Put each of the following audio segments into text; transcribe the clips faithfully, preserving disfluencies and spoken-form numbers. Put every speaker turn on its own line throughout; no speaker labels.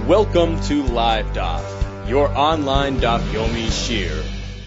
Welcome to Live Daf, your online Daf Yomi Shir.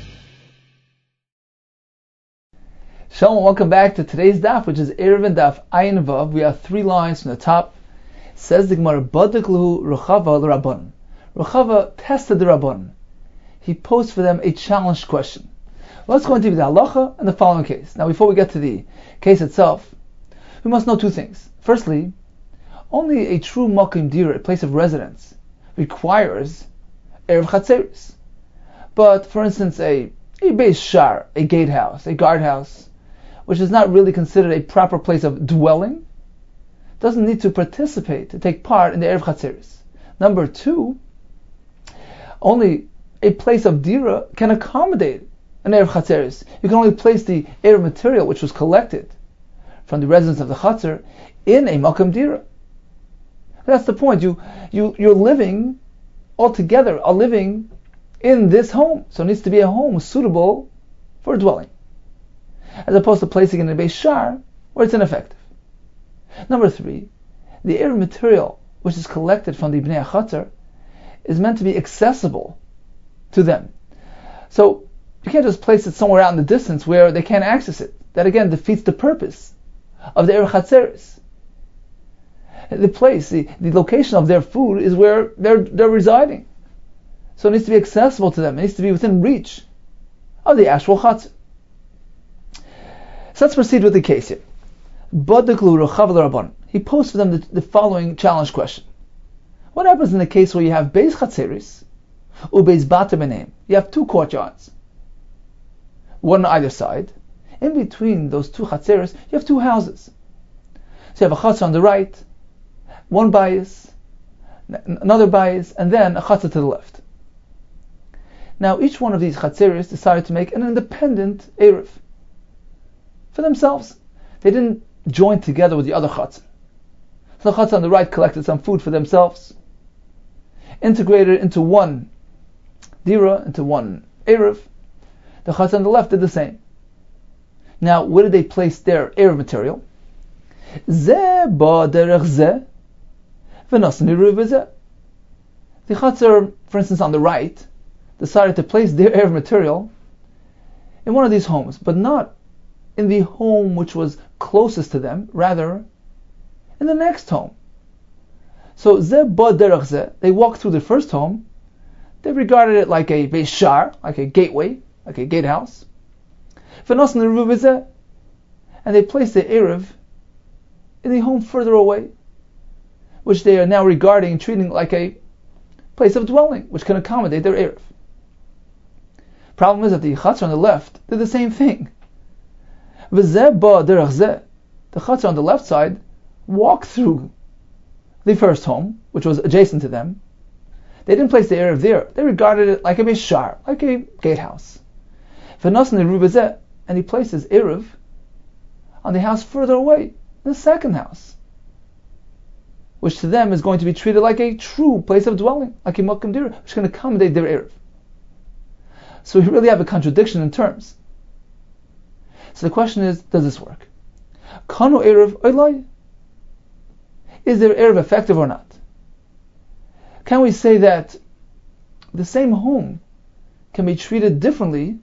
Shalom, welcome back to today's Daf, which is Erev and Daf Ayin Vav. We have three lines from the top. It says the Gemara, Badak Lahu Rechava l'Rabban. Rechava tested the Rabban. He posed for them a challenged question. Let's go into the halacha and the following case. Now, before we get to the case itself, we must know two things. Firstly, only a true makom dira, a place of residence, requires erev chatzeris. But, for instance, a, a beis shar, a gatehouse, a guardhouse, which is not really considered a proper place of dwelling, doesn't need to participate, to take part in the erev chatzeris. Number two, only a place of dira can accommodate an erev chatzeris. You can only place the erev material, which was collected from the residents of the chatzer, in a makom dira. That's the point. You, you, you're living all together, are living in this home. So it needs to be a home suitable for dwelling, as opposed to placing it in a beis shar, where it's ineffective. Number three, the erev material, which is collected from the bnei chatzer, is meant to be accessible to them. So you can't just place it somewhere out in the distance where they can't access it. That again defeats the purpose of the erev chatzeris. The place, the, the location of their food is where they're they're residing. So it needs to be accessible to them. It needs to be within reach of the actual chatzer. So let's proceed with the case here. Badaklu Rechav l'Rabban. He posed for them the, the following challenge question. What happens in the case where you have beis chatzeris or beis bata b'neim? You have two courtyards, one on either side. In between those two chatzeris, you have two houses. So you have a chatzer on the right, one bias, another bias, and then a chatzer to the left. Now, each one of these chatzeris decided to make an independent erev for themselves. They didn't join together with the other chatzer. So the chatzer on the right collected some food for themselves, integrated it into one dira, into one erev. The chatzer on the left did the same. Now, where did they place their erev material? Zeh ba derech zeh. The chatzer, for instance, on the right, decided to place their erev material in one of these homes, but not in the home which was closest to them, rather in the next home. So zeh ba derech zeh, they walked through the first home, they regarded it like a beis shar, like a gateway, like a gatehouse, and they placed the erev in the home further away, which they are now regarding, treating like a place of dwelling, which can accommodate their erev. Problem is that the chatzer on the left did the same thing. The chatzer on the left side walked through the first home, which was adjacent to them. They didn't place the erev there. They regarded it like a beis shar, like a gatehouse. And he placed his erev on the house further away, the second house, which to them is going to be treated like a true place of dwelling, like a makom dira, which can accommodate their erev. So we really have a contradiction in terms. So the question is, does this work? Kanu erev oilai? Is their erev effective or not? Can we say that the same home can be treated differently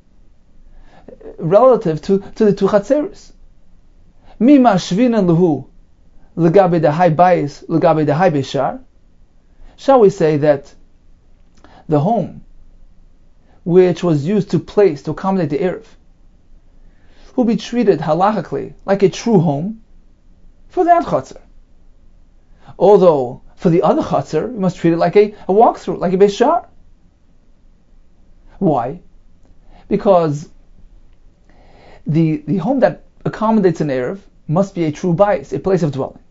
relative to, to the two chatzeris? Mi mashvina luhu l'gabe de high bias l'gabe de high beis shar? Shall we say that the home which was used to place, to accommodate the erev, will be treated halachically like a true home for that chatzer, although for the other chatzer we must treat it like a, a walkthrough, like a beis shar? Why? Because the the home that accommodates an erev must be a true bias, a place of dwelling.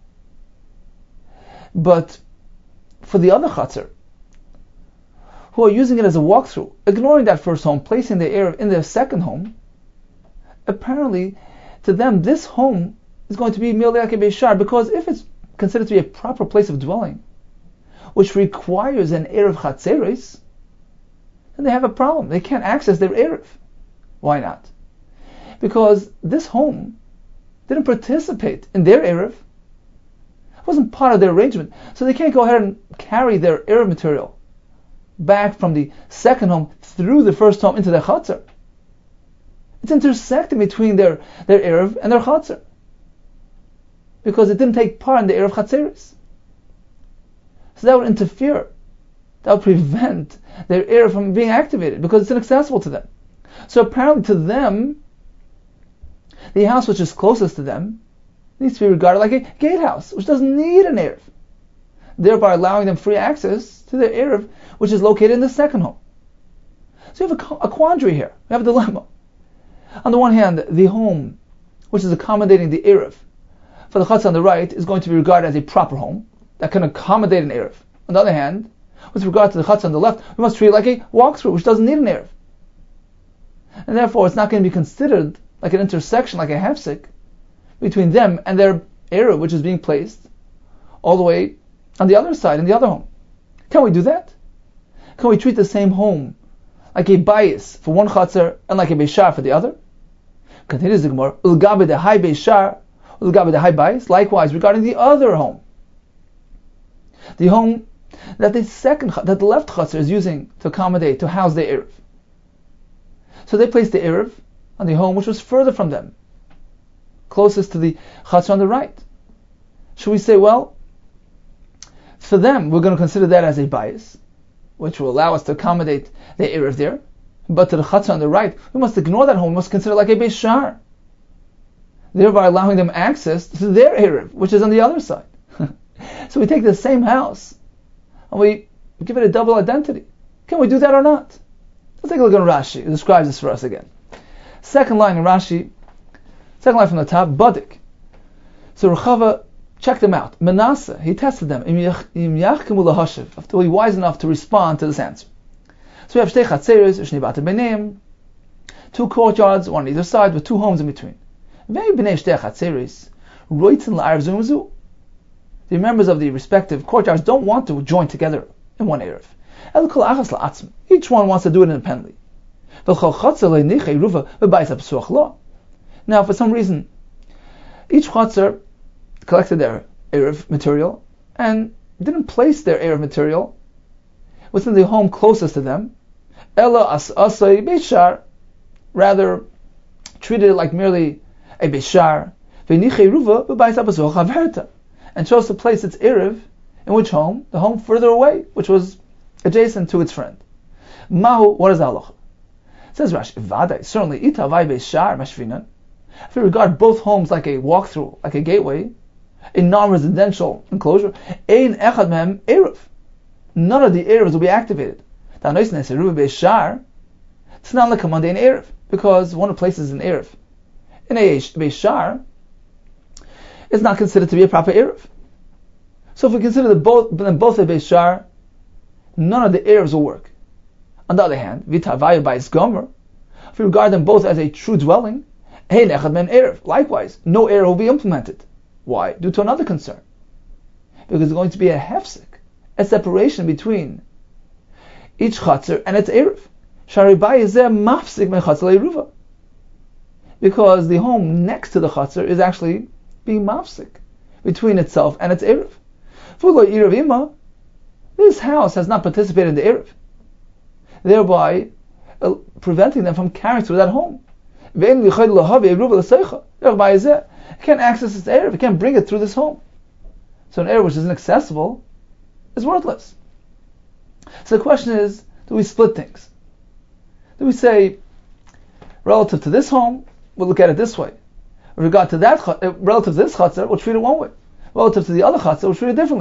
But for the other chatzer, who are using it as a walkthrough, ignoring that first home, placing the erev in their second home, apparently to them this home is going to be merely like a beis shar, because if it's considered to be a proper place of dwelling, which requires an erev chatzeris, then they have a problem. They can't access their erev. Why not? Because this home didn't participate in their erev, wasn't part of their arrangement. So they can't go ahead and carry their Erev material back from the second home through the first home into their Chatzar. It's intersecting between their, their Erev and their Chatzar, because it didn't take part in the Erev Chatzeris. So that would interfere. That would prevent their Erev from being activated, because it's inaccessible to them. So apparently to them, the house which is closest to them needs to be regarded like a gatehouse, which doesn't need an Erev, thereby allowing them free access to their Erev, which is located in the second home. So you have a, a quandary here. You have a dilemma. On the one hand, the home which is accommodating the Erev for the Chatzar on the right is going to be regarded as a proper home that can accommodate an Erev. On the other hand, with regard to the Chatzar on the left, we must treat it like a walkthrough, which doesn't need an Erev. And therefore, it's not going to be considered like an intersection, like a hefsek, between them and their Erev, which is being placed all the way on the other side, in the other home. Can we do that? Can we treat the same home like a bias for one Chatzar and like a Beishar for the other? Continues the Gemara, Ulgabe the high Beishar, Ulgabe the high bias, likewise regarding the other home. The home that the second, that the left Chatzar is using to accommodate, to house the Erev. So they placed the Erev on the home which was further from them, closest to the Chatzar on the right. Should we say, well, for them, we're going to consider that as a bias, which will allow us to accommodate the Erev there, but to the Chatzar on the right, we must ignore that home, we must consider it like a Beishar, thereby allowing them access to their Erev, which is on the other side. So we take the same house, and we give it a double identity. Can we do that or not? Let's take a look at Rashi. It describes this for us again. Second line in Rashi, second line from the top, Badik. So Rechava checked them out. Manasseh, he tested them. Im yachkemu lahashiv, until he wise enough to respond to this answer. So we have Shtei Chatzeres, Shnei Bate Beineim, two courtyards, one on either side, with two homes in between. Vei b'nei Shtei Chatzeres, roitzen la'arav zu u'zu. The members of the respective courtyards don't want to join together in one Erev. Each one wants to do it independently. Now, for some reason, each Chatzar collected their Erev material and didn't place their Erev material within the home closest to them. Rather, treated it like merely a Beishar, and chose to place its Erev in which home? The home further away, which was adjacent to its friend. Mahu, what is the halacha? Says Rashi, Vadai, certainly, itavai beishar mashvinan. If we regard both homes like a walkthrough, like a gateway, a non-residential enclosure, ein echad mehem erev. None of the erevs will be activated. It's not like a mundane erev, because one places an erev in a beishar, it's not considered to be a proper erev. So if we consider them both, them both a beishar, none of the erevs will work. On the other hand, vitavaya by its gomer, if we regard them both as a true dwelling, hein echad men erev. Likewise, no erev will be implemented. Why? Due to another concern. Because there's going to be a hefsek, a separation between each chatzar and its erev. Sharibai is there mafsik men chatzar le'eruva. Because the home next to the chatzar is actually being mafsik between itself and its erev. This house has not participated in the erev, thereby uh, preventing them from carrying through that home. It can't access its erev, it can't bring it through this home. So an erev which is inaccessible is worthless. So the question is, do we split things? Do we say, relative to this home, we'll look at it this way. With regard to that, uh, relative to this chatzar, we'll treat it one way. Relative to the other chatzar, we'll treat it differently.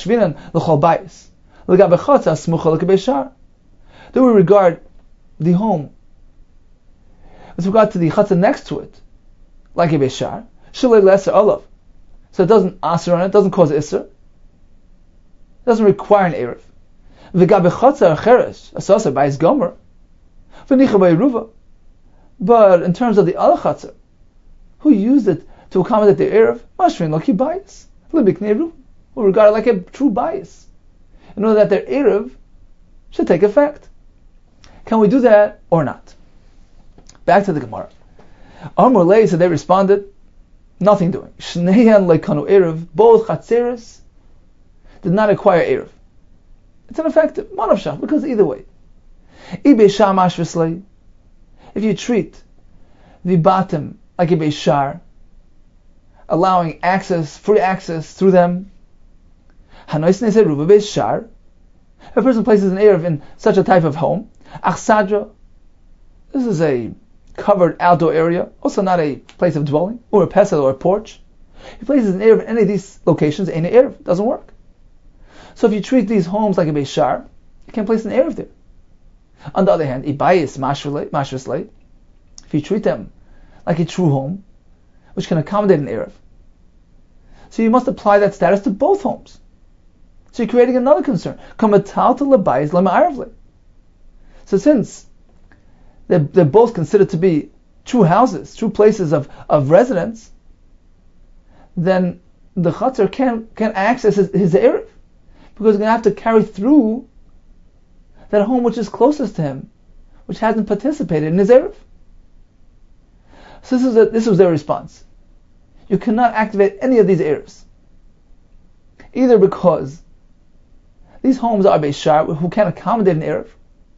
Do we regard the home with regard to the chatzar next to it like a beishar? Shalei lesser olav, so it doesn't aser on it, doesn't cause iser, it doesn't require an erev. V'gabe chatzar acheres asasa by his gomer v'nicha by ruva. But in terms of the other chatzar, who used it to accommodate the erev, mashrin loki bias, libiknei ruva, who regard it like a true bias, in order that their erev should take effect. Can we do that or not? Back to the Gemara. Amr Lei, so they responded, nothing doing. Shneihan lekanu erev, both chatzeres did not acquire erev. It's ineffective, manavshach, because either way. Ibei shar mashvislei, if you treat the bottom like a beishar, allowing access, free access through them, hanois neser ruba beishar, if a person places an erev in such a type of home, achsadra, this is a covered outdoor area, also not a place of dwelling, or a pesel or a porch. He places an erev in any of these locations, ain't an erev, doesn't work. So if you treat these homes like a beishar, you can't place an erev there. On the other hand, ibayis mashvislei, if you treat them like a true home, which can accommodate an erev, so you must apply that status to both homes. So you're creating another concern. So since they're, they're both considered to be true houses, true places of, of residence, then the chatzar can't, can't access his, his erev, because he's going to have to carry through that home which is closest to him, which hasn't participated in his erev. So this, is a, this was their response. You cannot activate any of these erevs, either because these homes are beishar who can't accommodate an erev,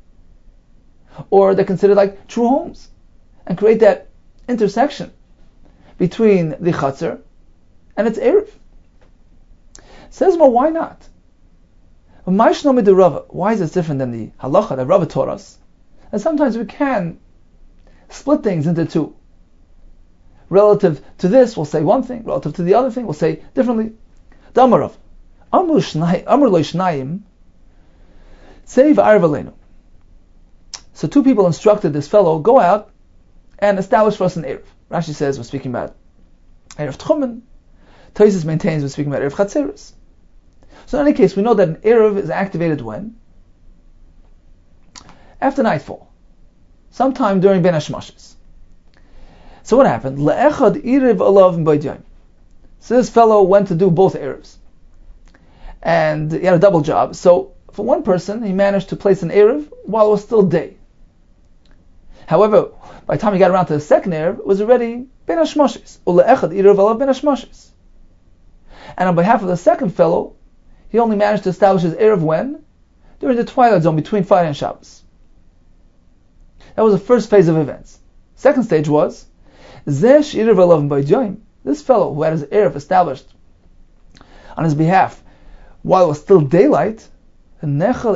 or they're considered like true homes and create that intersection between the chatzar and its erev. Says, well, why not? Why is this different than the halacha that Rava taught us? And sometimes we can split things into two. Relative to this, we'll say one thing. Relative to the other thing, we'll say differently. Damarav. Amr lo shnayim. Save arvalenu. So two people instructed this fellow, go out and establish for us an erev. Rashi says we're speaking about erev tchumen. Tosfos maintains we're speaking about erev chatzeres. So in any case, we know that an erev is activated when? After nightfall. Sometime during Ben Hashmashis. So what happened? Le'echad erev alav b'yom. So this fellow went to do both erevs. And he had a double job. So for one person, he managed to place an erev while it was still day. However, by the time he got around to the second erev, it was already Ben Hashmashis. Ule'echad erev alav Ben Hashmashis. And on behalf of the second fellow, he only managed to establish his erev when? During the twilight zone between Friday and Shabbos. That was the first phase of events. Second stage was, this fellow who had his erev established on his behalf while it was still daylight, his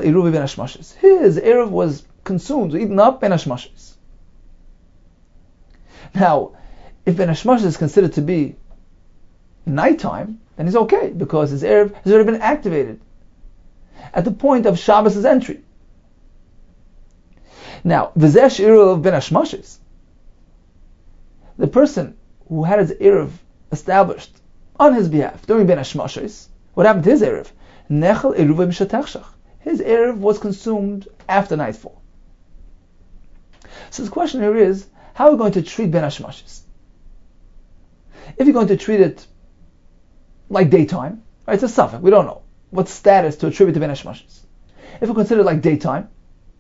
erev was consumed, eaten up Ben Hashmashis. Now, if Ben Hashmashis is considered to be nighttime, then he's okay, because his erev has already been activated at the point of Shabbos' entry. Now, v'zeh erev ben hashmashis, the person who had his erev established on his behalf during ben hashmashis, what happened to his erev? Nechel eruv b'shatachshach. His erev was consumed after nightfall. So the question here is, how are we going to treat ben hashmashis? If you're going to treat it like daytime, right, it's a suffix, we don't know what status to attribute to ben hashmashis. If we consider it like daytime,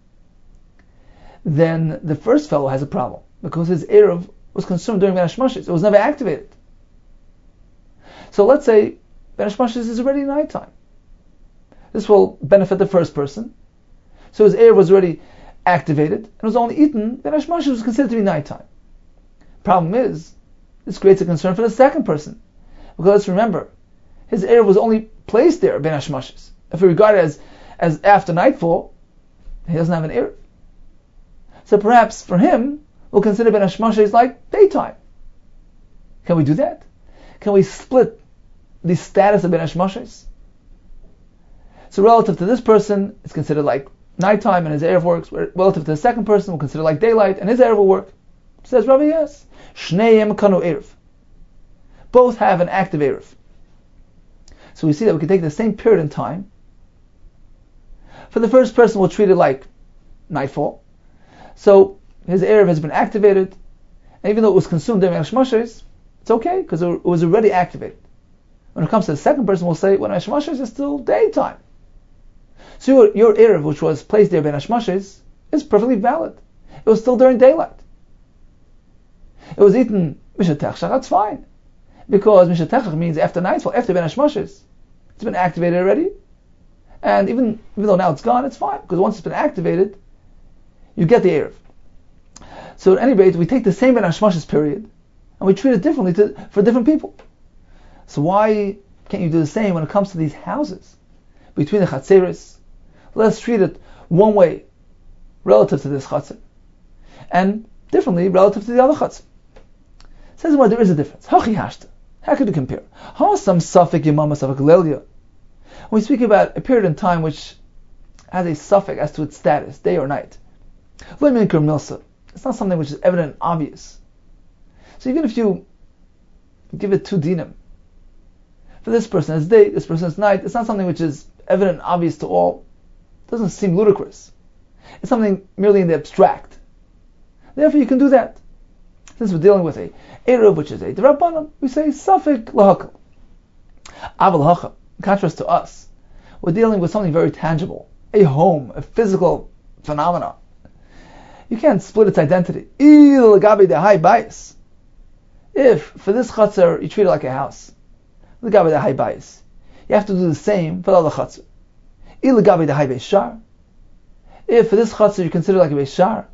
then the first fellow has a problem, because his erev was consumed during ben hashmashis. It was never activated. So let's say ben hashmashis is already nighttime. This will benefit the first person. So his erev was already activated, and was only eaten, ben hashmashis was considered to be nighttime. Problem is, this creates a concern for the second person, because let's remember, his erev was only placed there, ben hashmashis. If we regard it as, as after nightfall, he doesn't have an erev. So perhaps for him, we'll consider ben hashmashis like daytime. Can we do that? Can we split the status of ben hashmashis? So relative to this person, it's considered like nighttime and his erev works. Relative to the second person, we'll consider like daylight and his erev will work. Says Rabbi, yes. Shneim kanu erev. Both have an active erev. So we see that we can take the same period in time. For the first person, we'll treat it like nightfall. So his erev has been activated, and even though it was consumed during hashmashis, it's okay because it was already activated. When it comes to the second person, we'll say when hashmashis is still daytime. So your, your erev, which was placed there ben hashmashis, is perfectly valid. It was still during daylight. It was eaten mishatechshach, that's fine. Because Mishatechach means after nightfall, after Ben Hashmoshes. It's been activated already. And even, even though now it's gone, it's fine. Because once it's been activated, you get the Erev. So at any rate, we take the same Ben Hashmoshes period, and we treat it differently to, for different people. So why can't you do the same when it comes to these houses? Between the Chatzeris, let's treat it one way relative to this Chatzer, and differently relative to the other Chatzer. Says well, there is a difference. Hachi hashta. How could you compare? Hasam safek yamama safek lelia. When we speak about a period in time which has a suffix as to its status, day or night, it's not something which is evident and obvious. So even if you give it two dinim, for this person it's day, this person it's night, it's not something which is evident and obvious to all. It doesn't seem ludicrous. It's something merely in the abstract. Therefore you can do that. Since we're dealing with a Erev, which is a D'Rabbanan, we say Safek Lahakal. Aval Hacha, in contrast to us, we're dealing with something very tangible, a home, a physical phenomena. You can't split its identity. If for this Chatzar you treat it like a house, you have to do the same for the other Chatzar. If for this Chatzar you consider it like a Beis Shar,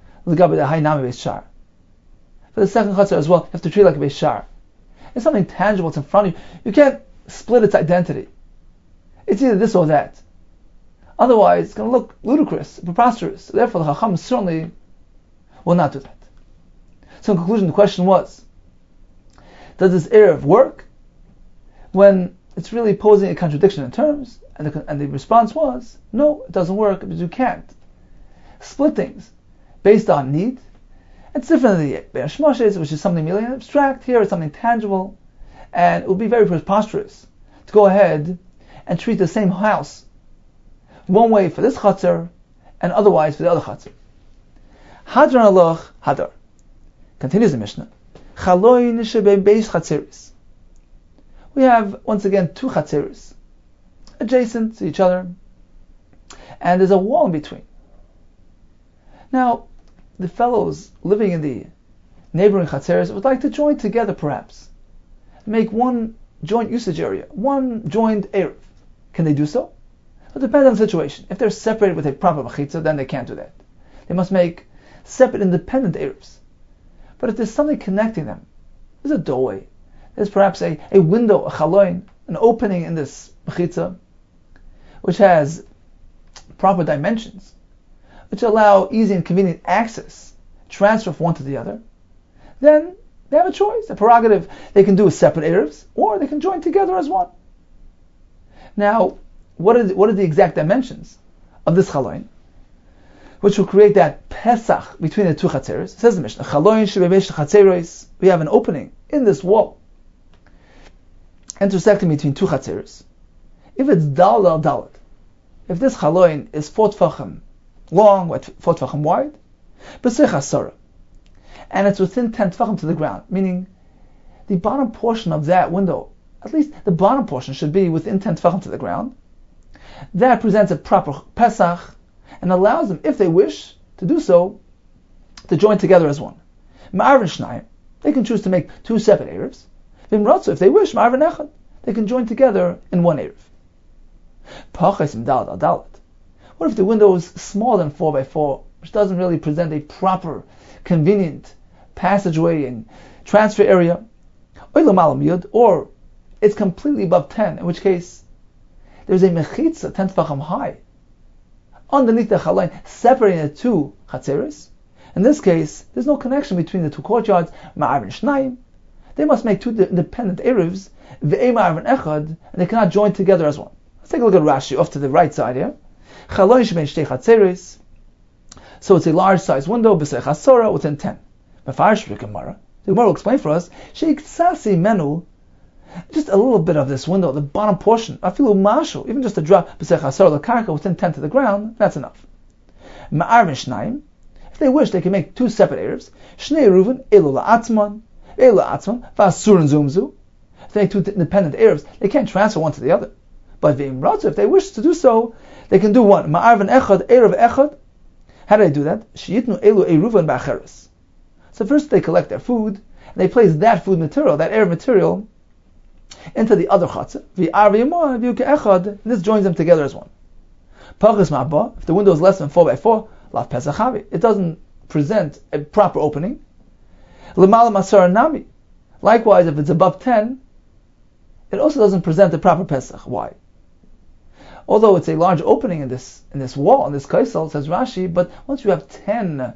for the second Chatzar as well, you have to treat it like a Beis Shar. It's something tangible, it's in front of you. You can't split its identity. It's either this or that. Otherwise, it's going to look ludicrous, preposterous. Therefore, the Chacham certainly will not do that. So in conclusion, the question was, does this Erev work when it's really posing a contradiction in terms? And the, and the response was, no, it doesn't work because you can't split things based on need. It's different than the Ben Hashmoshes, which is something merely abstract. Here it's something tangible, and it would be very preposterous to go ahead and treat the same house one way for this Chatzar and otherwise for the other Chatzar. Hadran Aloch Hadar. Continues the Mishnah. Chaloin shebei beis Chatzeris. We have once again two Chatzeris adjacent to each other, and there's a wall in between. Now, the fellows living in the neighboring Chatzeris would like to join together, perhaps, make one joint usage area, one joined Erev. Can they do so? It depends on the situation. If they're separated with a proper mechitza, then they can't do that. They must make separate, independent Erevs. But if there's something connecting them, there's a doorway, there's perhaps a, a window, a chaloin, an opening in this mechitza, which has proper dimensions, which allow easy and convenient access, transfer from one to the other, then they have a choice, a prerogative. They can do a separate Erevs, or they can join together as one. Now, what are the, what are the exact dimensions of this chaloin, which will create that pesach between the two chatzeros? It says the Mishnah, chaloin shebebesh chatzeros. We have an opening in this wall, intersecting between two chatzeros. If it's dal dal dalet, if this chaloin is four tefachim long, four tefachim wide, b'sech asara, and it's within ten tefachim to the ground, meaning the bottom portion of that window, at least the bottom portion, should be within ten tefachim to the ground. That presents a proper pesach and allows them, if they wish to do so, to join together as one. Ma'arvin shnayim, they can choose to make two separate Erevs. V'imratzu, if they wish, ma'arvin echad, they can join together in one Erev. Pachas im dalet al dalet. What if the window is smaller than four by four, which doesn't really present a proper, convenient passageway and transfer area? Or it's completely above ten, in which case there's a mechitza ten tefachim high underneath the chalain, separating the two chatzeres. In this case, there's no connection between the two courtyards. Ma'arvin shnayim, they must make two independent erevs, ve'ei ma'arvin echad, and they cannot join together as one. Let's take a look at Rashi off to the right side here. Chaloin shebein shtei chatzeres, so it's a large size window, b'sech asora, within ten. Mefarish v'gemara, the Gemara will explain for us, sheiktsasi menu, just a little bit of this window, the bottom portion, afilu mashu, even just a drop, b'sech asora l'karka, within ten to the ground, that's enough. Ma'arvin shnayim, if they wish, they can make two separate Erevs. Shnei Reuven, elu la'atzman, elu la'atzman, v'asurin zumzu. If they make two independent Erevs, they can't transfer one to the other. But v'imratzu, if they wish to do so, they can do one. Ma'arvin echad, Erev echad. How do they do that? Sheyitnu elu Reuven ba'acheres. So first they collect their food, and they place that food material, that air material, into the other chatzah. And this joins them together as one. If the window is less than four by four, it doesn't present a proper opening. Likewise, if it's above ten, it also doesn't present a proper Pesach. Why? Although it's a large opening in this in this wall, in this kaisel, says Rashi, but once you have ten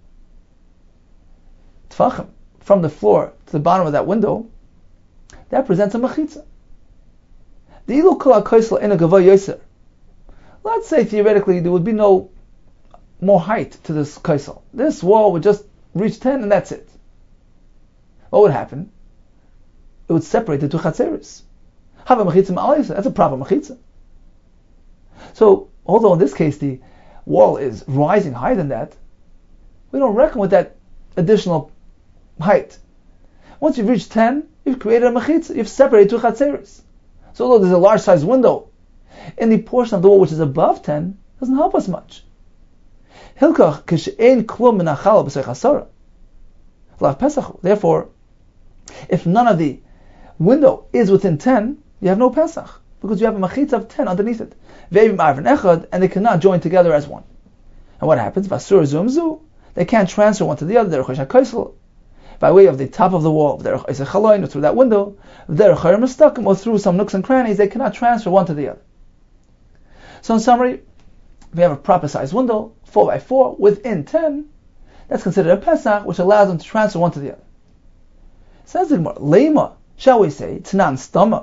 tfachim from the floor to the bottom of that window, that presents a mechitza. The ilu kol kaisel in a gavay yoser. Let's say theoretically there would be no more height to this kaisel. This wall would just reach ten and that's it. What would happen? It would separate the two chatzeres. Have a mechitza ma'alayisa. That's a proper mechitza. So, although in this case the wall is rising higher than that, we don't reckon with that additional height. Once you've reached ten, you've created a mechitza. You've separated two chatzeres. So, although there's a large sized window in the portion of the wall which is above ten, it doesn't help us much. Hilkach kishein klum min hachala b'sei chasara. Therefore, if none of the window is within ten, you have no Pesach, because you have a machitza of ten underneath it. And they cannot join together as one. And what happens? They can't transfer one to the other. By way of the top of the wall, or through that window, or through some nooks and crannies, they cannot transfer one to the other. So in summary, if we have a proper sized window, four by four, within ten, that's considered a Pesach, which allows them to transfer one to the other. Says the Gemara, Lema, shall we say, Tanan Stama.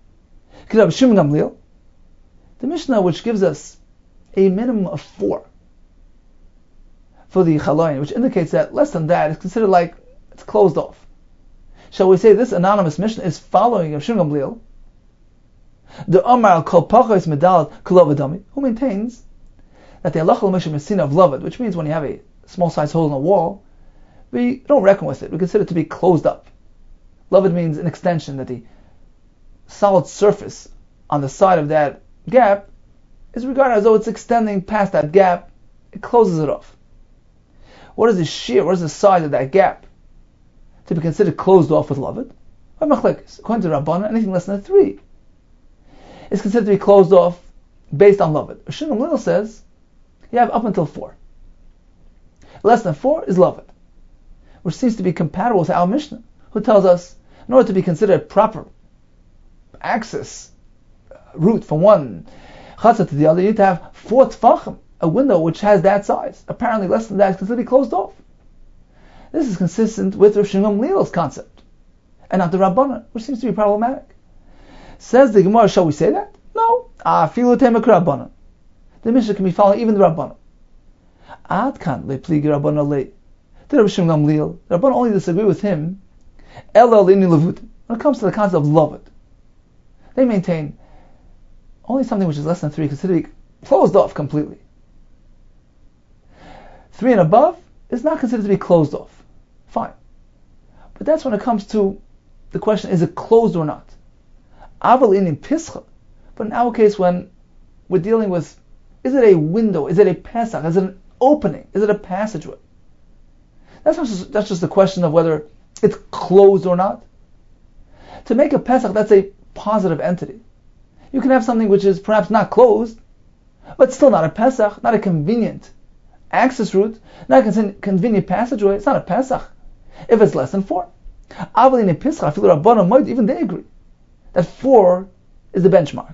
The Mishnah, which gives us a minimum of four for the chalayin, which indicates that less than that is considered like it's closed off. Shall we say this anonymous Mishnah is following of Shimon Gamliel, the Omar al Kol Pachos Medal Kolovadami, who maintains that the halacha l'mishum mesina of Lavad, which means when you have a small sized hole in the wall, we don't reckon with it. We consider it to be closed up. Lavad means an extension, that the solid surface on the side of that gap is regarded as though it's extending past that gap. It closes it off. What is the shear? What is the size of that gap to be considered closed off with Lavad? According to Rabbanan, anything less than three is considered to be closed off based on Lavad. Shimon Gamliel says you have up until four. Less than four is Lavad, which seems to be compatible with our Mishnah, who tells us in order to be considered proper access route from one chatzah to the other, you need to have four tfachim, a window which has that size. Apparently less than that is considered to be closed off. This is consistent with Rav Shimon Gamliel's concept, and not the Rabbanan, which seems to be problematic. Says the Gemara, shall we say that? No. Afilu temek Rabbanan. The Mishnah can be following even the Rabbanan. Ad kan le pligi Rabbanan le. The Rav Shimon Gamliel, the Rabbanan only disagree with him Ela lini levutim. When it comes to the concept of Lavad, they maintain only something which is less than three considered to be closed off completely. Three and above is not considered to be closed off. Fine. But that's when it comes to the question, is it closed or not? Aval in pischa. But in our case, when we're dealing with, is it a window? Is it a pesach? Is it an opening? Is it a passageway? That's not just, that's just a question of whether it's closed or not. To make a pesach, that's a positive entity. You can have something which is perhaps not closed, but still not a pesach, not a convenient access route, not a convenient passageway. It's not a pesach if it's less than four. Even they agree that four is the benchmark.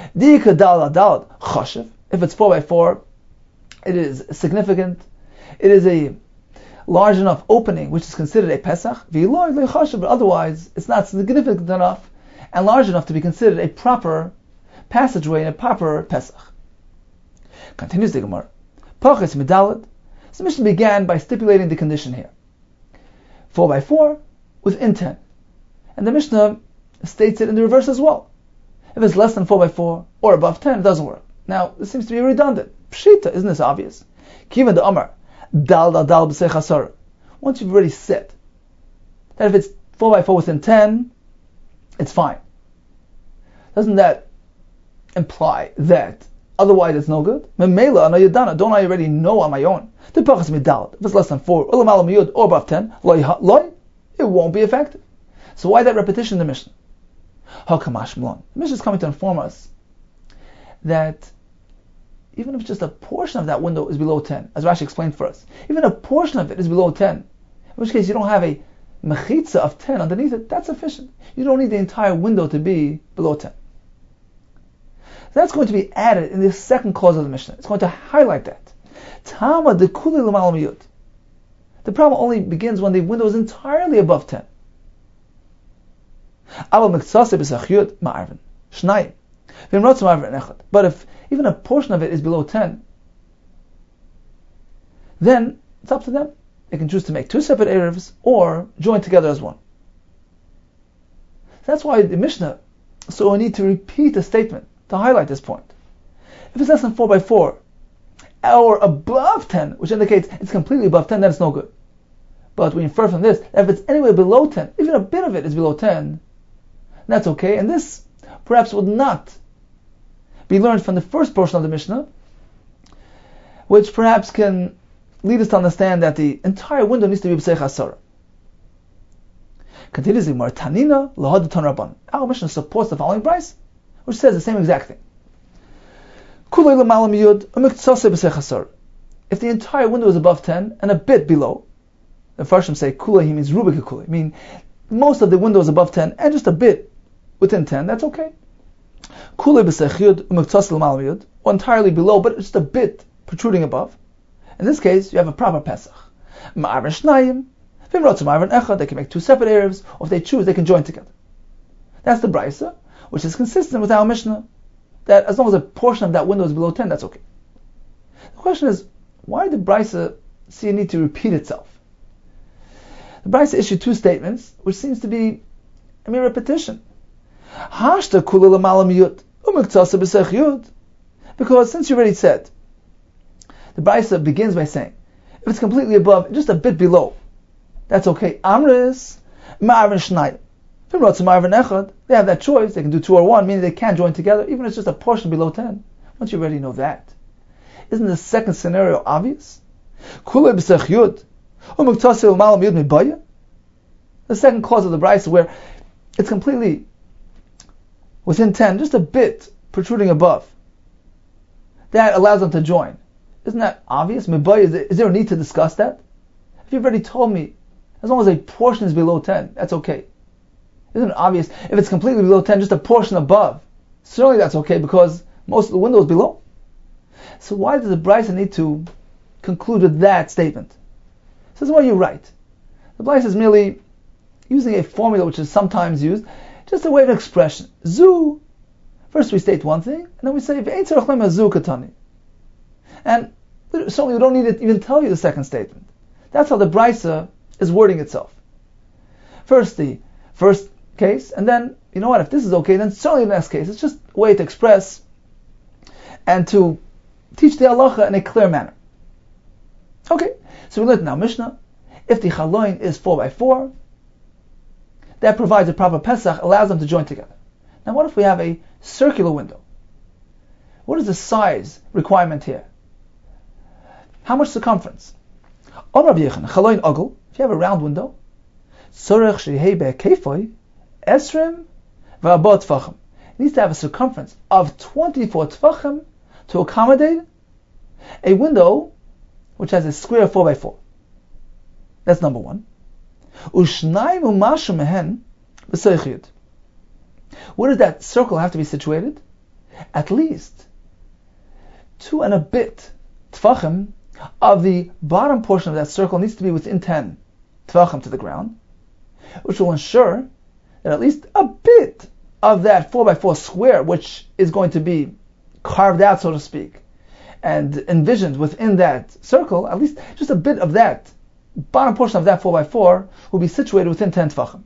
If it's four by four, it is significant. It is a large enough opening which is considered a pesach. But otherwise, it's not significant enough and large enough to be considered a proper passageway and a proper pesach. Continues the Gemara. Pachas medalad. So the Mishnah began by stipulating the condition here. Four by four within ten. And the Mishnah states it in the reverse as well. If it's less than four by four or above ten, it doesn't work. Now, this seems to be redundant. Pshita, isn't this obvious? Kiva the Amar. Dal dal dal b'sei chasara. Once you've already said that if it's four by four within ten, it's fine. Doesn't that imply that otherwise it's no good? Memela anayadana. Don't I already know on my own? The pachas midal. If it's less than four, or above ten, loy loy, it it won't be effective. So why that repetition in the Mishnah? Hakamash Mlon. The Mishnah is coming to inform us that even if just a portion of that window is below ten, as Rashi explained for us, even a portion of it is below ten, in which case you don't have a mechitza of ten underneath it, that's sufficient. You don't need the entire window to be below ten. That's going to be added in the second clause of the Mishnah. It's going to highlight that. Tama de kuli l'mal miyud. The problem only begins when the window is entirely above ten. But if even a portion of it is below ten, then it's up to them. They can choose to make two separate erevs or join together as one. That's why the Mishnah, so we need to repeat the statement to highlight this point. If it's less than four by four, or above ten, which indicates it's completely above ten, then it's no good. But we infer from this that if it's anywhere below ten, even a bit of it is below ten, that's okay. And this perhaps would not be learned from the first portion of the Mishnah, which perhaps can lead us to understand that the entire window needs to be b'seich asara. Continues the Gemara, Tanina lahad tan rabban. Our Mishnah supports the following brayso, which says the same exact thing. Kulei l'malam yud u'miktsaseh b'seich asara. If the entire window is above ten and a bit below, the Farshim say kulei, he means rubik kulei, meaning most of the window is above ten and just a bit within ten, that's okay. Kulei b'seich yud u'miktsaseh l'malam yud, or entirely below, but just a bit protruding above. In this case, you have a proper Pesach. Ma'aver shnayim, v'im rotzim ma'aver echad, they can make two separate erevs, or if they choose, they can join together. That's the brayso, which is consistent with our Mishnah, that as long as a portion of that window is below ten, that's okay. The question is, why did brayso see a need to repeat itself? The brayso issued two statements, which seems to be a mere repetition. Hashta kula l'malam yud, u'miktsaseh b'seich yud. Because since you already said, the brayso begins by saying, if it's completely above, just a bit below, that's okay. Amris, ma'arin shnayim. They have that choice, they can do two or one, meaning they can join together, even if it's just a portion below ten. Once you already know that, isn't the second scenario obvious? The second clause of the brayso, where it's completely within ten, just a bit protruding above, that allows them to join. Isn't that obvious? Is there, is there a need to discuss that? If you've already told me, as long as a portion is below ten, that's okay. Isn't it obvious? If it's completely below ten, just a portion above, certainly that's okay because most of the window is below. So why does the brayso need to conclude with that statement? Says, well, you're right. The brayso is merely using a formula which is sometimes used, just a way of expression. Zu. First we state one thing, and then we say, V'ein tzarech lema zu katani. And certainly we don't need to even tell you the second statement. That's how the brayso is wording itself. First the first case, and then, you know what, if this is okay, then certainly the next case. It's just a way to express and to teach the halacha in a clear manner. Okay, so we learned now Mishnah, if the chaloin is four by four, that provides a proper Pesach, allows them to join together. Now what if we have a circular window? What is the size requirement here? How much circumference? On Rabbi Yechon, chaloin ogel, if you have a round window, tzorech shehei be'keifoi, esrim v'abot tfachim. It needs to have a circumference of twenty-four tfachim to accommodate a window which has a square four by four. That's number one. Ushnayim u'mashu mehen b'seich yud. Where does that circle have to be situated? At least two and a bit tfachim of the bottom portion of that circle needs to be within ten tfachim to the ground, which will ensure that at least a bit of that four by four square, which is going to be carved out, so to speak, and envisioned within that circle, at least just a bit of that bottom portion of that four by four will be situated within ten tfachim.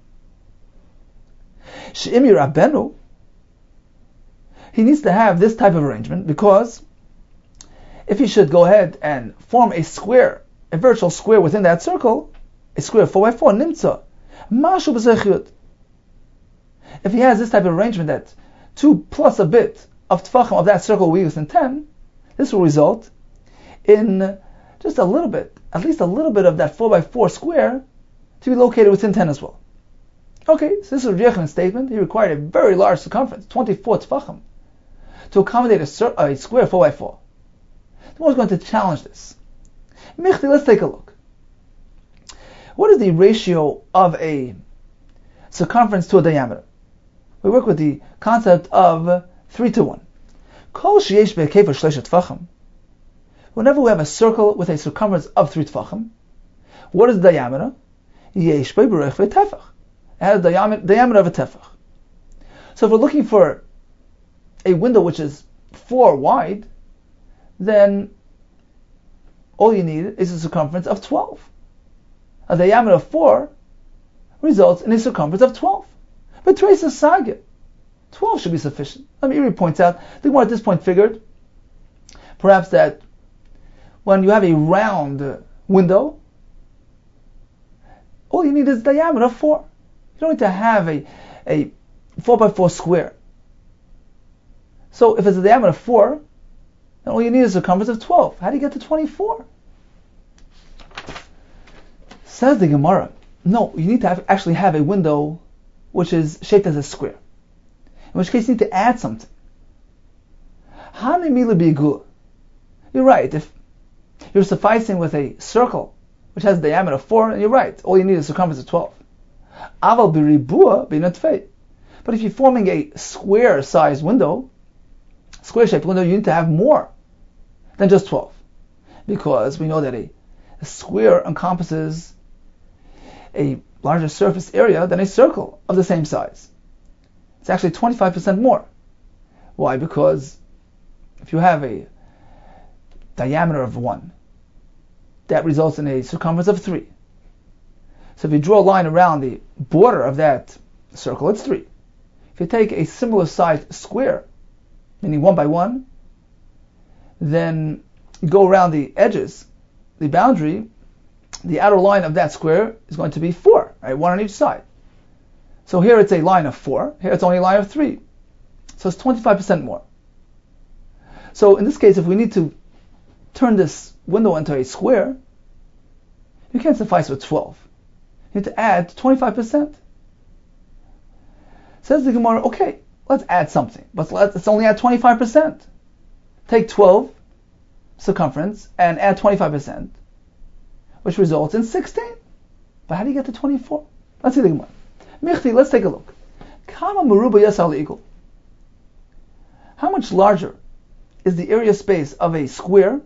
She'imi Rabbenu, he needs to have this type of arrangement, because if he should go ahead and form a square, a virtual square within that circle, a square four by four, nimtza, mashu b'seich yud. If he has this type of arrangement that two plus a bit of tfachim of that circle will be within ten, this will result in just a little bit, at least a little bit of that four by four square to be located within ten as well. Okay, so this is Rabbi Yochanan's statement. He required a very large circumference, twenty-four tefachim, to accommodate a, cir- a square four by four. The Gemara is going to challenge this. Michti, let's take a look. What is the ratio of a circumference to a diameter? We work with the concept of three to one. Kol sheyesh be'kefer shleisha tefachim. Whenever we have a circle with a circumference of three tefachim, what is the diameter? Yesh be'berech ve'tefach. It has a diameter, diameter of a tefach. So if we're looking for a window which is four wide, then all you need is a circumference of twelve. A diameter of four results in a circumference of twelve. But trace a saga. twelve should be sufficient. Amiri points out, the Gemara at this point figured perhaps that when you have a round window, all you need is a diameter of four. You don't need to have a, a four by four square. So if it's a diameter of four, then all you need is a circumference of twelve. How do you get to twenty-four? Says the Gemara, no, you need to have, actually have a window which is shaped as a square. In which case you need to add something. You're right, if you're sufficing with a circle which has a diameter of four, and you're right, all you need is a circumference of twelve. But if you're forming a square-sized window, square-shaped window, you need to have more than just twelve. Because we know that a, a square encompasses a larger surface area than a circle of the same size. It's actually twenty-five percent more. Why? Because if you have a diameter of one, that results in a circumference of three. So if you draw a line around the border of that circle, it's three. If you take a similar sized square, meaning one by one, then you go around the edges, the boundary, the outer line of that square is going to be four, right? One on each side. So here it's a line of four, here it's only a line of three. So it's twenty-five percent more. So in this case, if we need to turn this window into a square, you can't suffice with twelve. You need to add twenty-five percent. Says the Gemara, okay, let's add something, but let's only add twenty-five percent. Take twelve circumference and add twenty-five percent, which results in sixteen. But how do you get to twenty-four? Let's see the Gemara. Michti, let's take a look. Kama meruba yasal eagle. How much larger is the area space of a square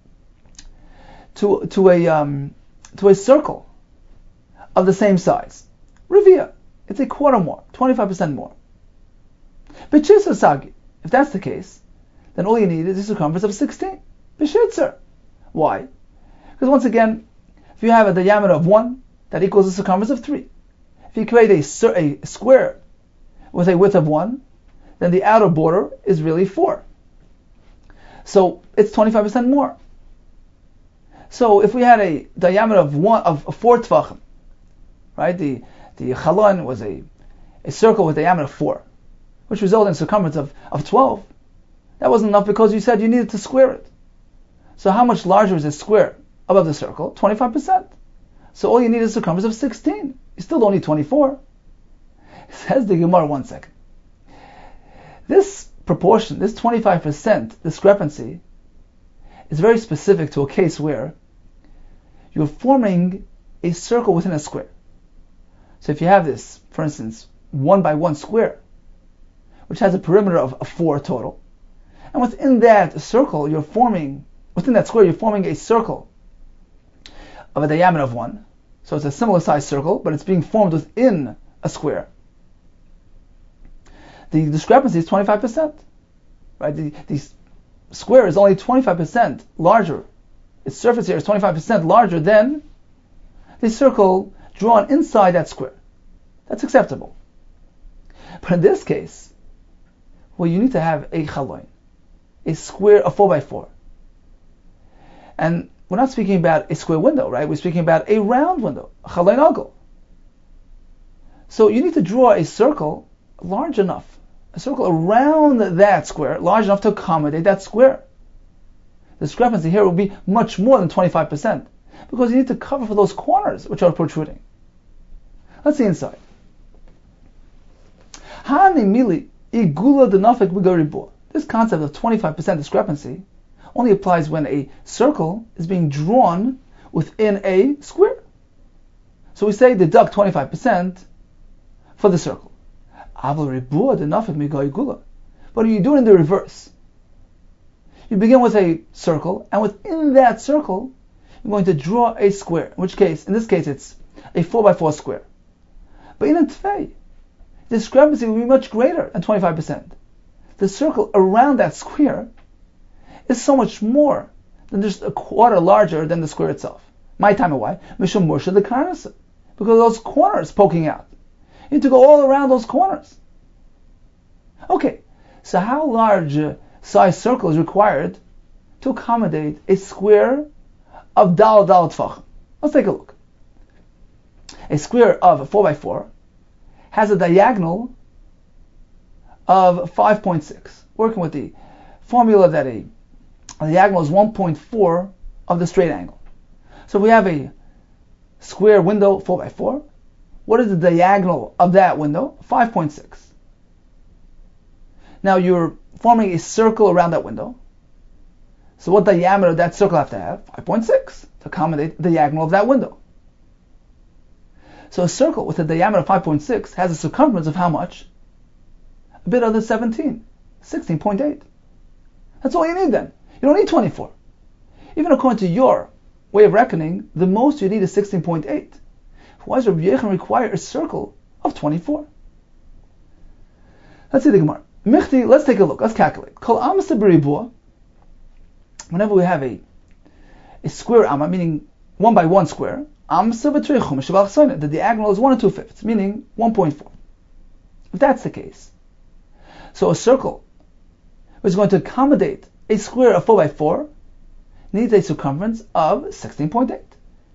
to to a um, to a circle of the same size? Revia, it's a quarter more, twenty-five percent more. B'chitzer sagi, if that's the case, then all you need is a circumference of sixteen. B'chitzer. Why? Because once again, if you have a diameter of one, that equals a circumference of three. If you create a, a square with a width of one, then the outer border is really four. So it's twenty-five percent more. So if we had a diameter of one of four tefachim, right? The the chalon was a, a circle with a diameter of four, which resulted in a circumference of, of twelve. That wasn't enough because you said you needed to square it. So how much larger is a square above the circle? twenty-five percent. So all you need is a circumference of sixteen. You still don't need twenty-four. Says the Gemara, one second. This proportion, this twenty-five percent discrepancy, is very specific to a case where you're forming a circle within a square. So if you have this, for instance, one by one square, which has a perimeter of, of four total, and within that circle, you're forming, within that square, you're forming a circle of a diameter of one. So it's a similar sized circle, but it's being formed within a square. The discrepancy is twenty-five percent. Right? The, the square is only twenty-five percent larger. Its surface area is twenty-five percent larger than the circle drawn inside that square. That's acceptable. But in this case, well, you need to have a chaloin, a square, a four by four. And we're not speaking about a square window, right? We're speaking about a round window, a chaloin agel. So you need to draw a circle large enough, a circle around that square, large enough to accommodate that square. The discrepancy here will be much more than twenty-five percent, because you need to cover for those corners which are protruding. Let's see inside. This concept of twenty-five percent discrepancy only applies when a circle is being drawn within a square. So we say deduct twenty-five percent for the circle. But you do it in the reverse. You begin with a circle, and within that circle, you're going to draw a square. In which case, in this case, it's a four by four square. But in a tfei, the discrepancy will be much greater than twenty-five percent. The circle around that square is so much more than just a quarter larger than the square itself. My time and why? Mishum Morsha the Karnasa. Because those corners poking out. You need to go all around those corners. Okay, so how large a size circle is required to accommodate a square of dal dal tfachim? Let's take a look. A square of four by four has a diagonal of five point six. Working with the formula that a, a diagonal is one point four of the straight angle. So we have a square window four by four. What is the diagonal of that window? five point six. Now you're forming a circle around that window. So what diameter does that circle have to have? five point six to accommodate the diagonal of that window. So a circle with a diameter of five point six has a circumference of how much? A bit under seventeen. sixteen point eight. That's all you need then. You don't need twenty-four. Even according to your way of reckoning, the most you need is sixteen point eight. Why does Rabbi Yechon require a circle of twenty-four? Let's see the Gemara. Michti, let's take a look. Let's calculate. Kol amasa b'ribua. Whenever we have a a square amma, meaning one by one square, amasa v'trei chumash v'al chsoina. The diagonal is one and two fifths, meaning one point four. If that's the case, so a circle which is going to accommodate a square of four by four needs a circumference of sixteen point eight.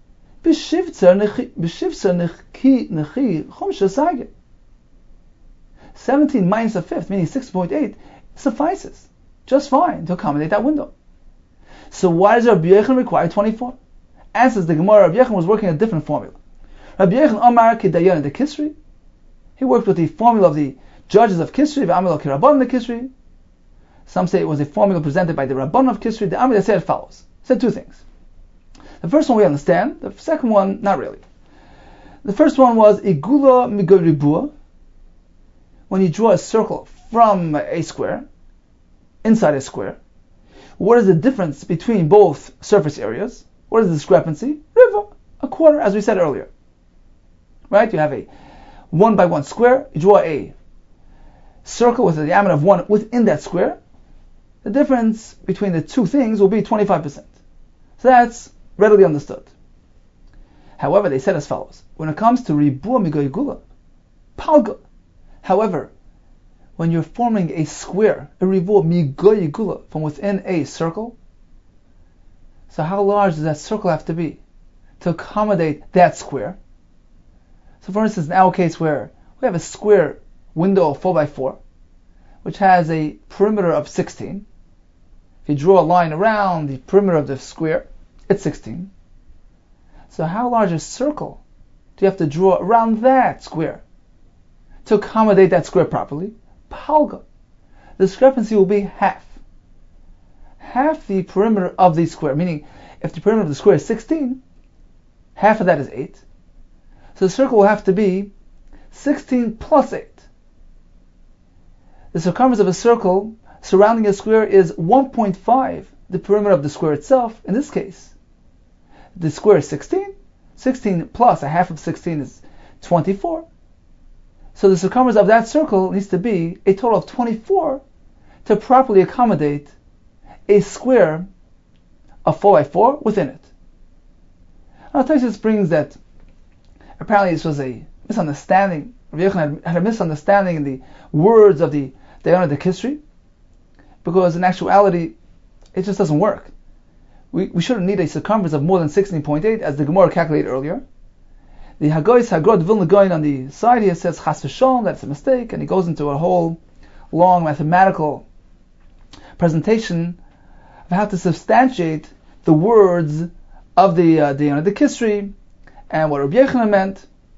seventeen minus a fifth, meaning six point eight, suffices just fine to accommodate that window. So why does Rabbi Yechon require twenty-four? Answers the Gemara, Rabbi Yechon was working a different formula. Rabbi Yechon Amar Kedayon the Kisri. He worked with the formula of the judges of Kisri, V'amil Kirabban the Kisri. Some say it was a formula presented by the Rabban of Kisri. The Amir said it follows. Said two things. The first one we understand. The second one, not really. The first one was Igula Migoribua. When you draw a circle from a square, inside a square, what is the difference between both surface areas? What is the discrepancy? Riva, a quarter, as we said earlier. Right? You have a one by one square. You draw a circle with a diameter of one within that square. The difference between the two things will be twenty-five percent. So that's readily understood. However, they said as follows. When it comes to Ribua Migoyigula, Palga, however, when you're forming a square, a Ribua Migoyigula, from within a circle, so how large does that circle have to be to accommodate that square? So for instance, in our case where we have a square window of four by four, which has a perimeter of sixteen. If you draw a line around the perimeter of the square, it's sixteen. So how large a circle do you have to draw around that square to accommodate that square properly? Palga. The discrepancy will be half. Half the perimeter of the square, meaning if the perimeter of the square is sixteen, half of that is eight. So the circle will have to be sixteen plus eight. The circumference of a circle surrounding a square is one point five, the perimeter of the square itself. In this case, the square is sixteen. sixteen plus a half of sixteen is twenty-four. So the circumference of that circle needs to be a total of twenty-four to properly accommodate a square of four by four within it. Now, Tosfos brings that apparently this was a misunderstanding. Rabbi Yechon had a misunderstanding in the words of the Dayan of the Kisri, because in actuality, it just doesn't work. We we shouldn't need a circumference of more than sixteen point eight, as the Gemara calculated earlier. The Hagoyis Hagrod Vilna Gaon on the side here says Chas v'Shalom, that's a mistake, and he goes into a whole long mathematical presentation of how to substantiate the words of the uh, Dayan of the Kisri and what Rabbi Yechon meant.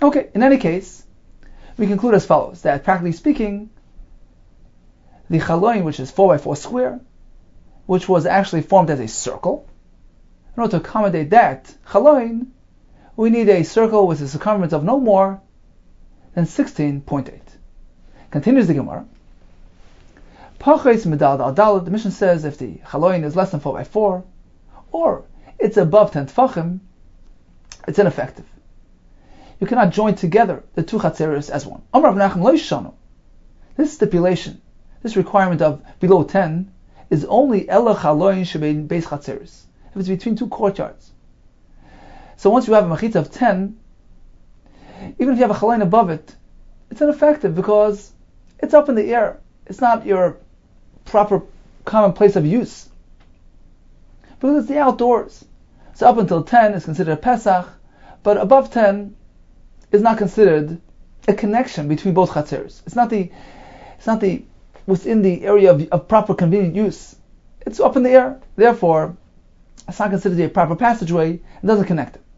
Okay, in any case, we conclude as follows, that practically speaking, the chaloin, which is four by four square, which was actually formed as a circle, in order to accommodate that chaloin, we need a circle with a circumference of no more than sixteen point eight. Continues the Gemara. Pachos medal dal daled, the Mishnah says if the chaloin is less than four by four, or it's above ten tfachim, it's ineffective. You cannot join together the two chatzeros as one. Amar Rav Nachman lo yishanu. This stipulation, this requirement of below ten, is only ela chaloin shebein beis chatzeros, if it's between two courtyards. So once you have a machitza of ten, even if you have a chaloin above it, it's ineffective because it's up in the air. It's not your proper common place of use. Because it's the outdoors. So up until ten is considered a Pesach, but above ten is not considered a connection between both chatzeros. It's not the, it's not the within the area of, of proper convenient use. It's up in the air. Therefore, it's not considered to be a proper passageway. It doesn't connect it.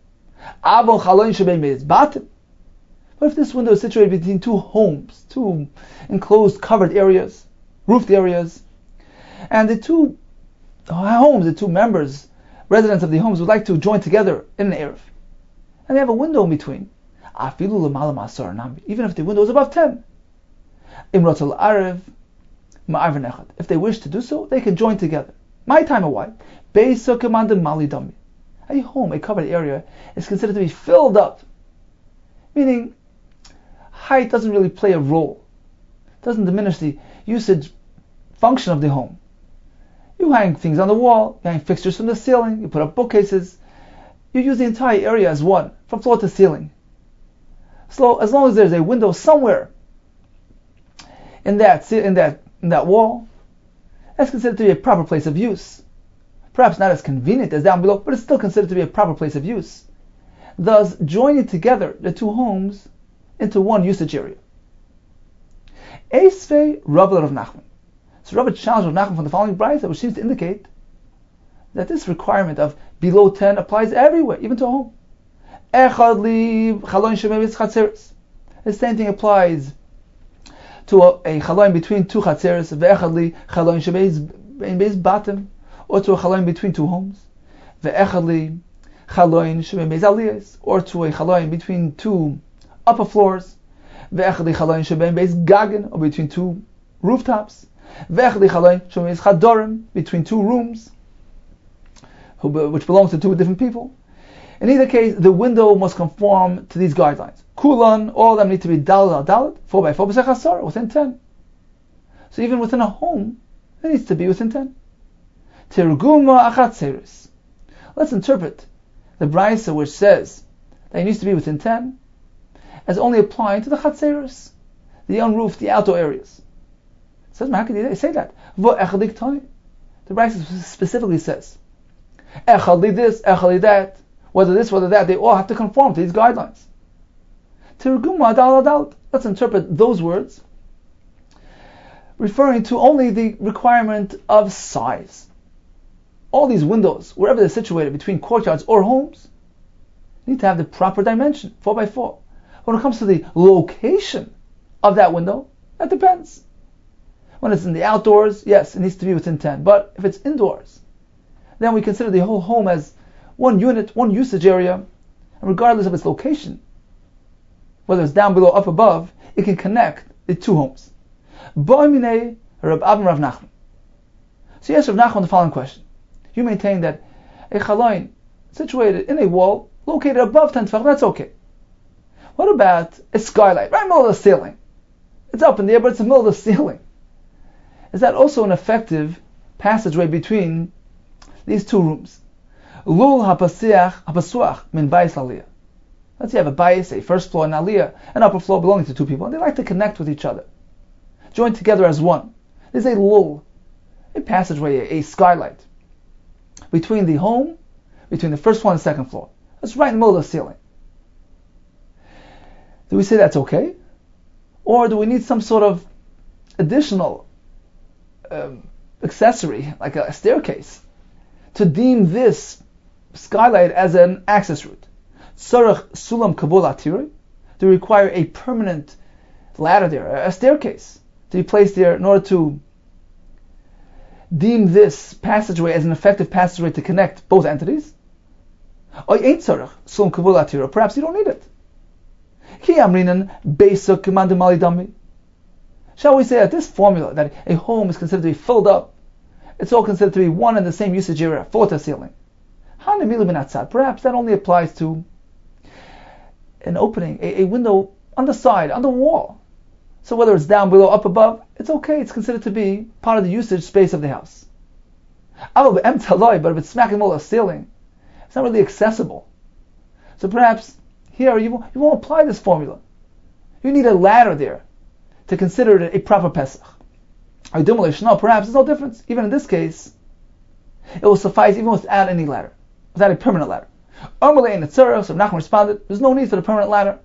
But if this window is situated between two homes, two enclosed covered areas, roofed areas, and the two homes, the two members, residents of the homes would like to join together in an Erev, and they have a window in between, even if the window is above ten, if they wish to do so, they can join together. My time away. A home, a covered area, is considered to be filled up, meaning height doesn't really play a role, doesn't diminish the usage function of the home. You hang things on the wall, you hang fixtures from the ceiling, you put up bookcases, you use the entire area as one, from floor to ceiling. So as long as there's a window somewhere in that in that in that wall, that's considered to be a proper place of use. Perhaps not as convenient as down below, but it's still considered to be a proper place of use. Thus, joining together the two homes into one usage area. Eisvei Rav Rav Nachman. So Rav challenged Rav Nachman from the following brayta, which seems to indicate that this requirement of below ten applies everywhere, even to a home. Echad li chaloin shebeis chatzeres. The same thing applies to a, a chaloin between two chatzeres, ve'echad li chaloin shebeis beis batim, or to a chaloin between two homes, ve'echad li chaloin shebeis aliyos, or to a chaloin between two upper floors, ve'echad li chaloin shebeis gagen, or between two rooftops, ve'echad li chaloin shebeis chadorim, between two rooms, who, which belongs to two different people. In either case, the window must conform to these guidelines. Kulan, all of them need to be daled al daled, four by four b'sech hasar, within ten. So even within a home, it needs to be within ten. Terguma achatzeris. Let's interpret the brayso which says that it needs to be within ten as only applying to the chatzeris, the unroofed, the outdoor areas. It says, how can you say that? The brayso specifically says, echad this, echad that. Whether this, whether that, they all have to conform to these guidelines. Let's interpret those words referring to only the requirement of size. All these windows, wherever they're situated between courtyards or homes, need to have the proper dimension, four by four. When it comes to the location of that window, that depends. When it's in the outdoors, yes, it needs to be within ten. But if it's indoors, then we consider the whole home as one unit, one usage area, and regardless of its location, whether it's down below, up above, it can connect the two homes. Ba'amine Rab Abin Rav Nachman. So yes, Rav Nachman, the following question. You maintain that a chaloin situated in a wall, located above ten tefach, that's okay. What about a skylight, right in the middle of the ceiling? It's up in the air, but it's in the middle of the ceiling. Is that also an effective passageway between these two rooms? Lul hapasiach hapasuach min bayis aliyah. Let's say you have a bayis, a first floor, and aliyah, an upper floor belonging to two people, and they like to connect with each other, join together as one. There's a lul, a passageway, a, a skylight between the home, between the first floor and the second floor. That's right in the middle of the ceiling. Do we say that's okay, or do we need some sort of additional um, accessory, like a, a staircase, to deem this skylight as an access route? Sarach sulam kabul atiri. Do we require a permanent ladder there, a staircase, to be placed there in order to deem this passageway as an effective passageway to connect both entities? Or perhaps you don't need it. Shall we say that this formula, that a home is considered to be filled up, it's all considered to be one and the same usage area, floor to ceiling. Perhaps that only applies to an opening, a, a window on the side, on the wall. So whether it's down, below, up, above, it's okay. It's considered to be part of the usage space of the house. But if it's smacking all the ceiling, it's not really accessible. So perhaps here you won't, you won't apply this formula. You need a ladder there to consider it a proper Pesach. Perhaps there's no difference. Even in this case, it will suffice even without any ladder, without a permanent ladder. So Nachman responded, there's no need for the permanent ladder.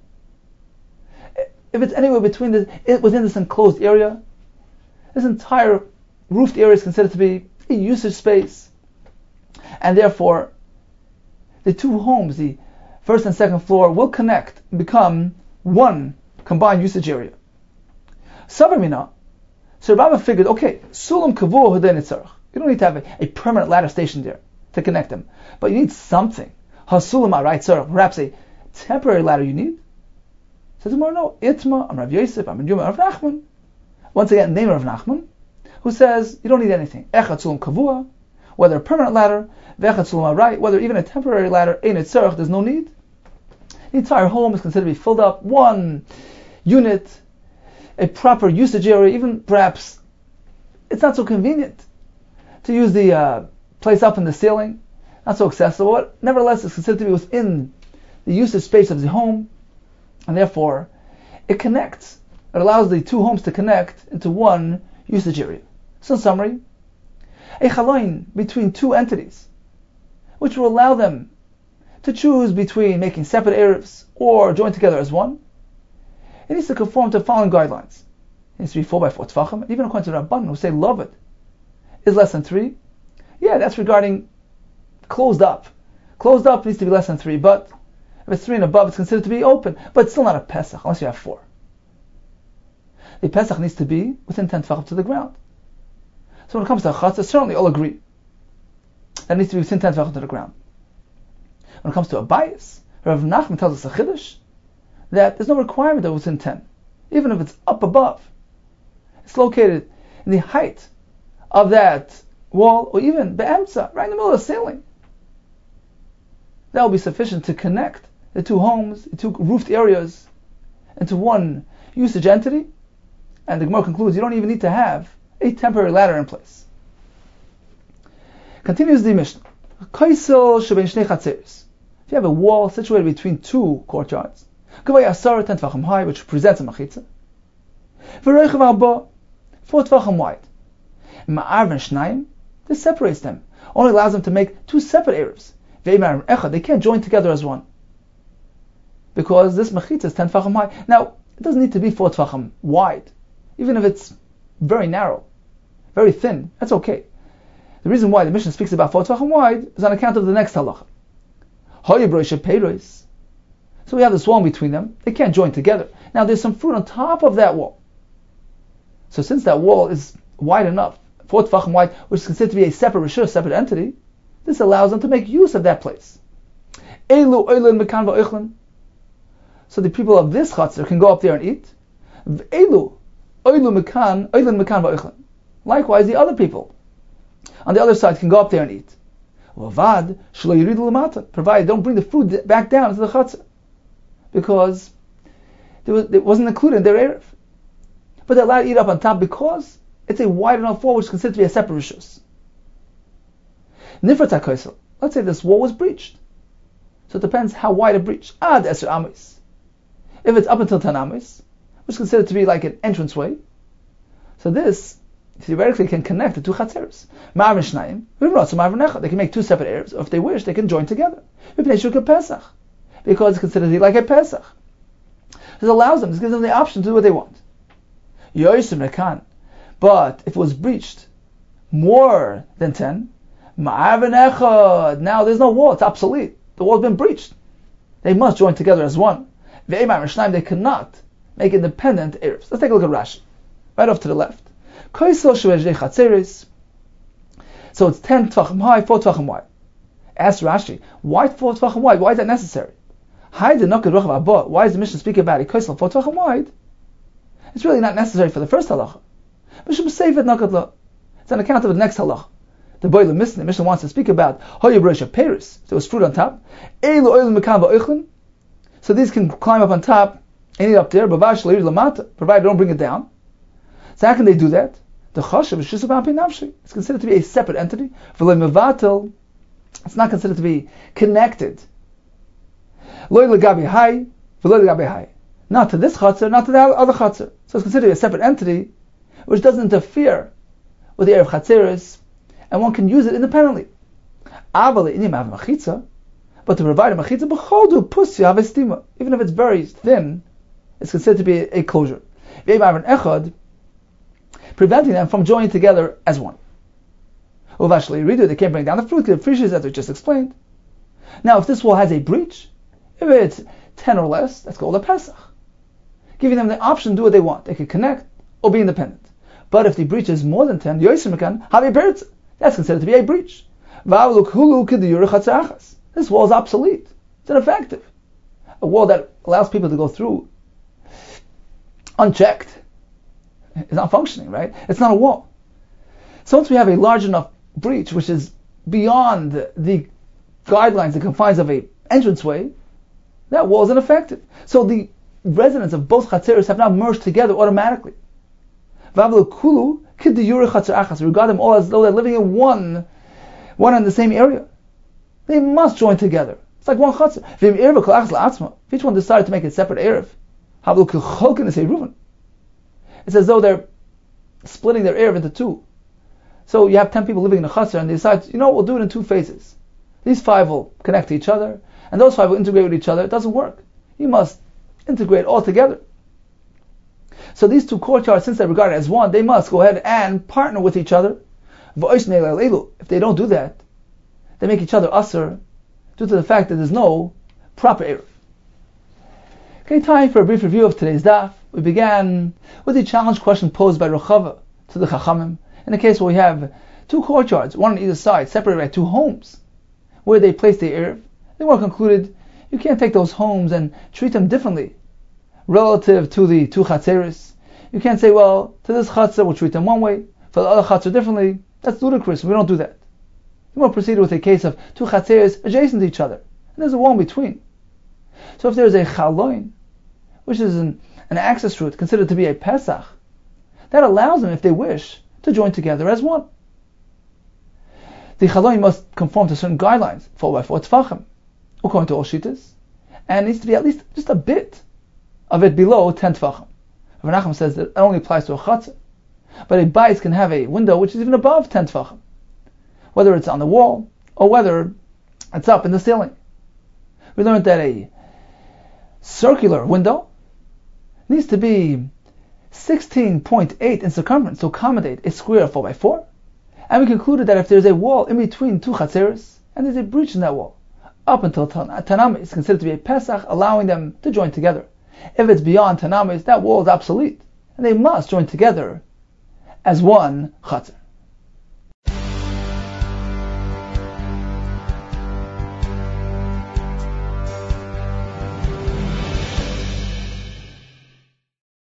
If it's anywhere between the, within this enclosed area, this entire roofed area is considered to be a usage space, and therefore the two homes, the first and second floor, will connect and become one combined usage area. Savamina, so Rabbi figured, okay, sulam kavu hadayin tzarich. You don't need to have a, a permanent ladder station there to connect them, but you need something. Hasulam aray tzarich, perhaps a temporary ladder you need. Says more, no, Itma, I'm Rav Yosef, I'm Rav Nachman. Once again, name of Rav Nachman, who says you don't need anything. Echad sulam kavua, whether a permanent ladder, vechad sulam aray, whether even a temporary ladder, ein tzarich, there's no need. The entire home is considered to be filled up, one unit, a proper usage area, even perhaps it's not so convenient to use the uh, place up in the ceiling, not so accessible, but nevertheless it's considered to be within the usage space of the home, and therefore it connects. It allows the two homes to connect into one usage area. So in summary, a chaloin between two entities, which will allow them to choose between making separate Erevs or join together as one, it needs to conform to the following guidelines. It needs to be four by four tefachim. Even according to Rabban, who say love it, is less than three. Yeah, that's regarding closed up. Closed up needs to be less than three, but if it's three and above, it's considered to be open. But it's still not a Pesach, unless you have four. The Pesach needs to be within ten tefachim to the ground. So when it comes to Chatzah, certainly all agree that it needs to be within ten tefachim to the ground. When it comes to a bias, Rav Nachman tells us a chiddush that there's no requirement that it's within ten. Even if it's up above, it's located in the height of that wall, or even be'emtza, right in the middle of the ceiling. That will be sufficient to connect the two homes, the two roofed areas, into one usage entity. And the Gemara concludes, you don't even need to have a temporary ladder in place. Continues the Mishnah. If you have a wall situated between two courtyards, ten tefachim high, which presents a machitza, four tefachim wide, this separates them, only allows them to make two separate Erevs. They can't join together as one, because this machitza is ten tefachim high. Now, it doesn't need to be four tefachim wide, even if it's very narrow, very thin. That's okay. The reason why the Mishnah speaks about four tefachim wide is on account of the next halacha. So we have this wall between them. They can't join together. Now there's some fruit on top of that wall. So since that wall is wide enough, four tefachim wide, which is considered to be a separate rishus, a separate entity, this allows them to make use of that place. So the people of this chatzar can go up there and eat. Likewise, the other people on the other side can go up there and eat. Provided don't bring the food back down to the chatzar, because it, was, it wasn't included in their erev. But they're allowed to eat up on top because it's a wide enough wall which is considered to be a separate rishus. Nifrat HaKosel. Let's say this wall was breached. So it depends how wide a breach. Ad Eser Amis. If it's up until ten Amis, which is considered to be like an entranceway, so this theoretically can connect the two chatzeres. Ma'av Shnayim, they can make two separate Erevs, or if they wish, they can join together. Because it's considered to be like a Pesach. This allows them, this gives them the option to do what they want. But if it was breached more than ten, now there's no wall, it's obsolete. The wall's been breached. They must join together as one. Ve'emar Mishnaim, they cannot make independent Erevs. Let's take a look at Rashi. Right off to the left. Koisel Shevej Chatzeres. So it's ten Tvachim high, four Tvachim wide. Ask Rashi, why four Tvachim wide? Why is that necessary? Why is the Mishnah speaking about it? Koisel four Tvachim wide. It's really not necessary for the first halacha. It's on account of the next halacha. The boiler Mishnah, Mishnah wants to speak about Hoya Bresha Paris. There was fruit on top. So these can climb up on top and eat up there, provided they don't bring it down. So how can they do that? The chashav is just about nafshi. It's considered to be a separate entity. It's not considered to be connected. Not to this chatzar, not to the other chatzar. So it's considered to be a separate entity, which doesn't interfere with the Erev Chatzeres, and one can use it independently. But to provide a machitza, even if it's very thin, it's considered to be a closure, preventing them from joining together as one. They can't bring down the fruit, the fishes, as we just explained. Now, if this wall has a breach, if it's ten or less, that's called a Pesach, giving them the option to do what they want. They can connect or be independent. But if the breach is more than ten, that's considered to be a breach. This wall is obsolete. It's ineffective. A wall that allows people to go through unchecked is not functioning, right? It's not a wall. So once we have a large enough breach, which is beyond the guidelines, the confines of a entranceway, that wall is ineffective. So the residents of both chatzeros have now merged together automatically. We regard them all as though they're living in one, one in the same area. They must join together. It's like one chatzar. If each one decided to make a separate erev, it's as though they're splitting their erev into two. So you have ten people living in a chatzar, and they decide, you know, we'll do it in two phases. These five will connect to each other, and those five will integrate with each other. It doesn't work. You must integrate all together. So these two courtyards, since they're regarded as one, they must go ahead and partner with each other. If they don't do that, they make each other usher due to the fact that there's no proper erev. Okay, time for a brief review of today's daf. We began with the challenge question posed by Rechava to the Chachamim in a case where we have two courtyards, one on either side, separated by two homes, where they place the erev. They were concluded you can't take those homes and treat them differently relative to the two chatzeres. You can't say, well, to this chatzer we'll treat them one way, for the other chatzer differently. That's ludicrous. We don't do that. We will proceed with a case of two chatzeres adjacent to each other, and there's a wall in between. So if there's a chaloin, which is an, an access route considered to be a Pesach, that allows them, if they wish, to join together as one. The chaloin must conform to certain guidelines, four by four tefachim, according to all shittas, and it needs to be at least just a bit of it below ten tefachim. Rav Nachman says that it only applies to a chatzah, but a bayis can have a window which is even above ten tefachim, whether it's on the wall or whether it's up in the ceiling. We learned that a circular window needs to be sixteen point eight in circumference to accommodate a square four by four, and we concluded that if there's a wall in between two chatzeres and there's a breach in that wall, up until Tanam is considered to be a Pesach, allowing them to join together. If it's beyond Tanamis, that wall is obsolete, and they must join together as one chatzar.